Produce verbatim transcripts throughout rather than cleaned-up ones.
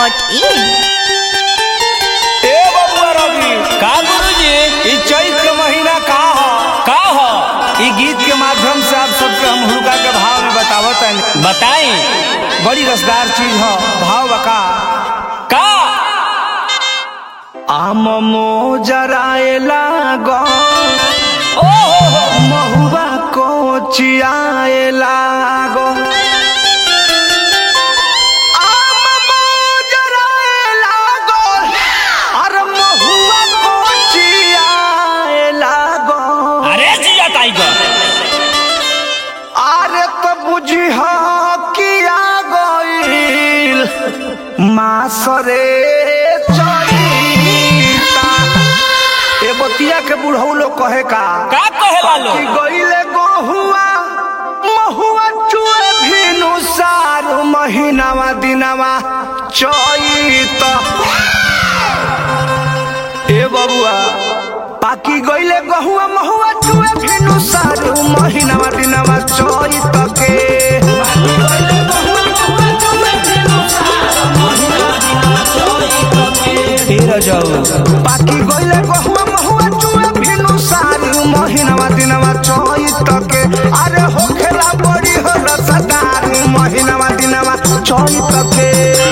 Dot in. ए बबुआ रवि का गुरुजी ई चैत के महीना का ह का हो ई गीत के माध्यम से आप सबके हम हुड़का के भाव में बतावत हैं। बताई बड़ी रसदार चीज ह। भाव बका का आम मोजराए लागो ओ हो हो महुआ को चियाए लागो आम मोजराए लागो अरे महुआ को चियाए लागो अरे जिया टाइगर अरे तो बुझी हो किया गईल मासरे चरिता ए बतिया के बुढ़ऊ लोग कहे का का कहेला लो कि गईले गोहुआ महुआ चुए भिनु सारू महीनावा दिनावा चैत ए बबुआ पाकी गईले गहुआ महुआ चुए भिनु सारू महीनावा दिनावा चैत के पाकी गईले गहुआ महुआ चुए भिनु सारू महीनावा दिनावा चैत के अरे होखेला बड़ी हो रसदार महीनावा दिनावा चैत के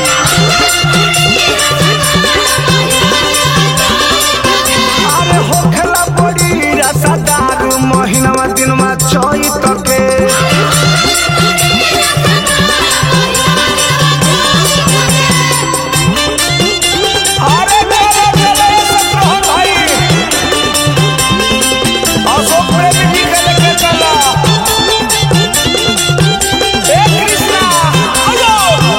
अरे होखेला बड़ी रसदार महीनावा दिनावा चैत के अरे मेरे मेरे सत्रहन भाई अशोक प्रेमी जी के लेके चला ए कृष्णा आयो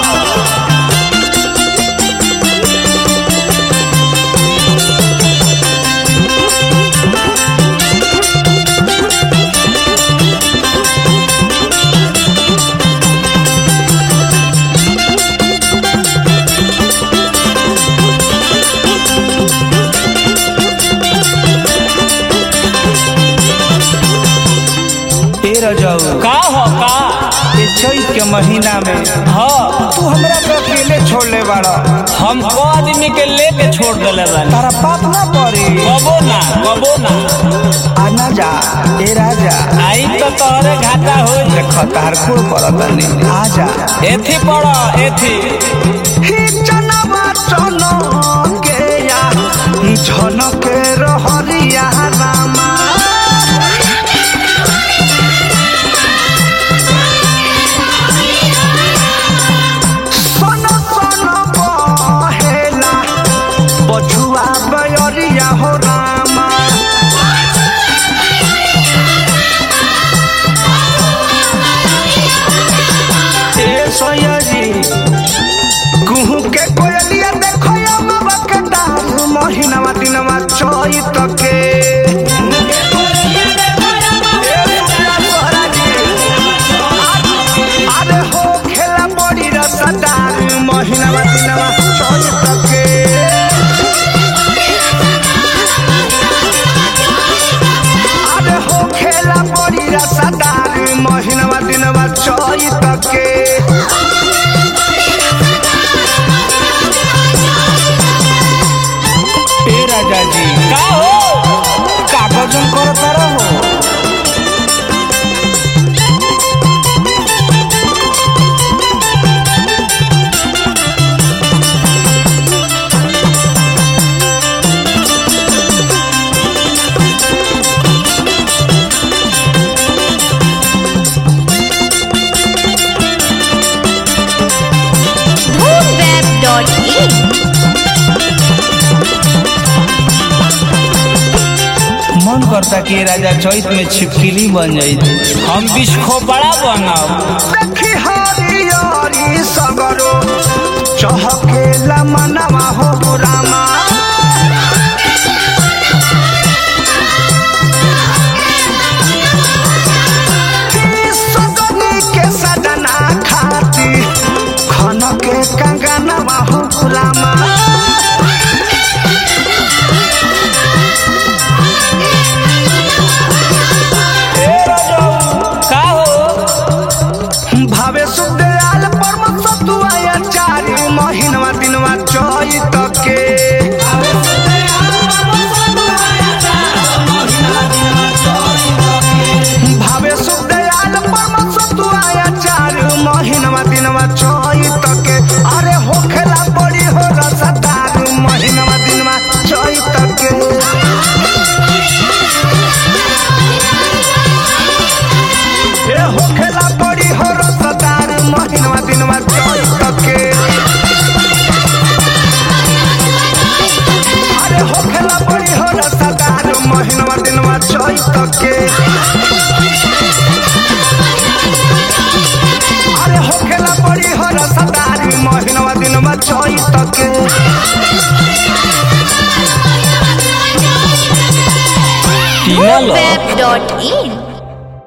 तेरा जाऊ का हो का ये चैत के महीना में हो तू हमरा के अकेले छोड़ ले बाड़ा हम को आदमी के लेके छोड़ देले बानी तारा पाप ना पड़ी कबो ना कबो ना आना जा ए राजा आई तो तोहरे घाटा हो देखो तार कुल पड़त नहीं आ जा एथी पड़ो एथी ही जनवा चनो के या झन के रहरिया रामा सन सन बहेला बछुआ बयरिया हो रामा ए सोयरी कुहू के कोयलिया देखो या बाबा के दाम महीनावा दिनवा चैत के अरे हो खेला बड़ी रसदार महीनावा दिनवा चैत के अरे हो खेला बड़ी रसदार महीनावा दिनवा चैत के ए राजा जी का हो कागज करता रहो धूमवेब डॉट इन। मन करता कि राजा चैत में छिपकली बन जाई हम बिस्खोपड़ा बनब देखी हरियरी सगरो चहकेला मनवा हो रामा सगनी के सजना खाती खन के कंगनवा हो रामा का हो भावे सुदयाल परम सतुआ चारी महीनवा दिनवा dot in.